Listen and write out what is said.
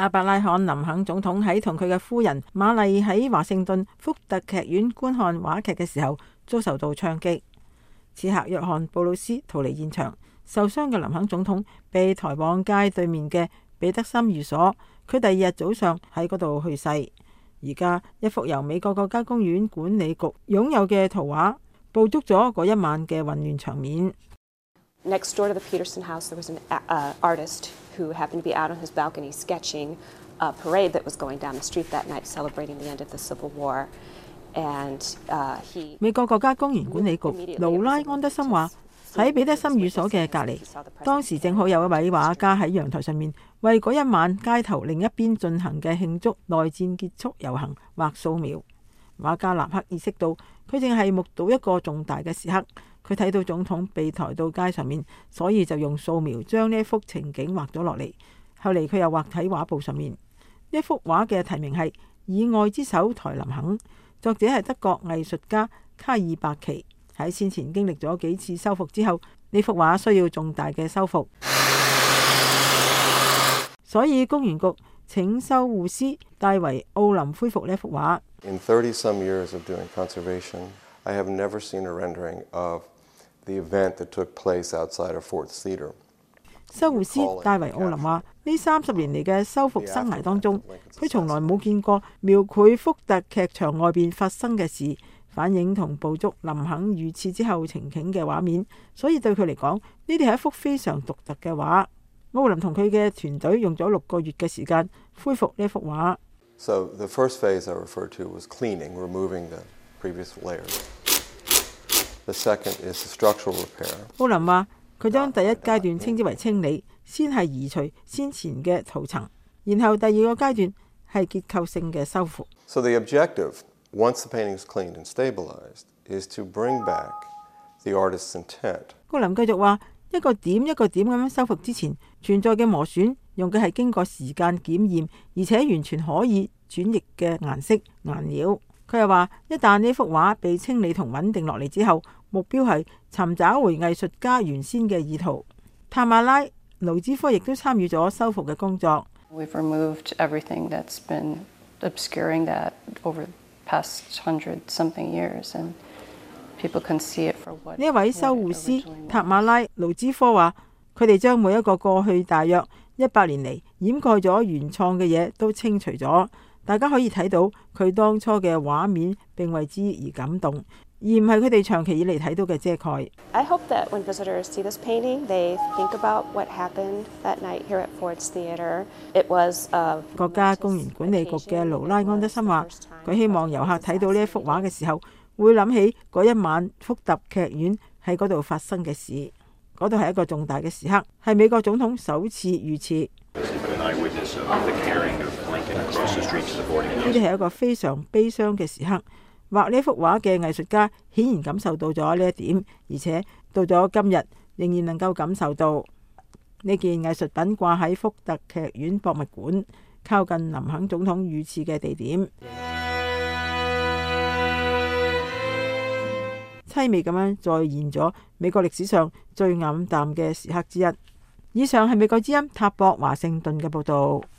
阿伯拉罕林肯總統喺同佢嘅夫人瑪麗喺華盛頓福特劇院觀看話劇嘅時候，遭受到槍擊。刺客約翰布魯斯逃離現場，受傷嘅林肯總統被抬往街對面嘅彼得森寓所，佢第二日早上喺嗰度去世。而家一幅由美國國家公園管理局擁有嘅圖畫，捕捉咗嗰一晚嘅混亂場面。 Next door to the Peterson house, there was an artist who happened to be out on his balcony sketching a parade that was going down the street that night, celebrating the end of the Civil War. And he 美國國家公園管理局勞拉安德森話，喺彼得森寓所嘅隔離，當時正好有一位畫家喺陽台上面為嗰一晚街頭另一邊進行嘅慶祝內戰結束遊行畫素描。畫家立刻意識到佢正係目睹一個重大嘅時刻，佢睇到總統被抬到街上面，所以就用素描將呢一幅情景畫咗落嚟。後嚟佢又畫喺畫布上面。呢一幅畫嘅題名係《以愛之手抬林肯》，作者係德國藝術家卡爾伯奇。喺先前經歷咗幾次修復之後，呢幅畫需要重大嘅修復，所以公園局請修護師戴維奧林恢復呢幅畫。 In 30-some years of doing conservation, I have never seen a rendering of the event that took place outside of Ford's Theater. 修護師戴維奧林話：呢30年嚟嘅修復生涯當中，佢從來冇見過描繪福特劇場外邊發生嘅事，反映同捕捉林肯遇刺之後情景嘅畫面，所以對佢嚟講，呢啲係一幅非常獨特嘅畫。奧林同佢嘅團隊用咗6個月嘅時間恢復呢幅畫。 So the first phase I referred to was cleaning, removing the previous layers. The second is the structural repair. 奧林話：佢將第一階段稱之為清理，先係移除先前嘅塗層，然後第二個階段係結構性嘅修復。 So the objective, once the painting is cleaned and stabilized, is to bring back the artist's intent. 奧林繼續話：一個點一個點咁樣修復之前存在嘅磨損，用嘅係經過時間檢驗，而且完全可以轉譯嘅顏色顏料。佢又話：一旦呢幅畫被清理同穩定落嚟之後，目標係尋找回藝術家原先嘅意圖。塔馬拉·盧茲科亦都參與咗修復嘅工作。 We've removed everything that's been obscuring that over the past 100-something years, and people can see it for what. 呢一位修護師塔馬拉·盧茲科話：佢哋將每一個過去大約100年嚟掩蓋咗原創嘅嘢都清除咗。大家可以睇到佢當初嘅畫面並為之而感動，而唔係佢哋長期以嚟睇到嘅遮蓋。 I hope that when visitors see this painting, they think about what happened that night here at Ford's Theater. It was 國家公園管理局嘅勞拉安德森話：佢希望遊客睇到呢一幅畫嘅時候，會諗起嗰一晚福特劇院喺嗰度發生嘅事。嗰度係一個重大嘅時刻，係美國總統首次遇刺。呢啲係一個非常悲傷嘅時刻。畫呢幅畫嘅藝術家顯然感受到咗呢一點，而且到咗今日仍然能夠感受到。呢件藝術品掛喺福特劇院博物館，靠近林肯總統遇刺嘅地點。淒美咁樣再現咗美國歷史上最黯淡嘅時刻之一。以上係美國之音塔博華盛頓嘅報導。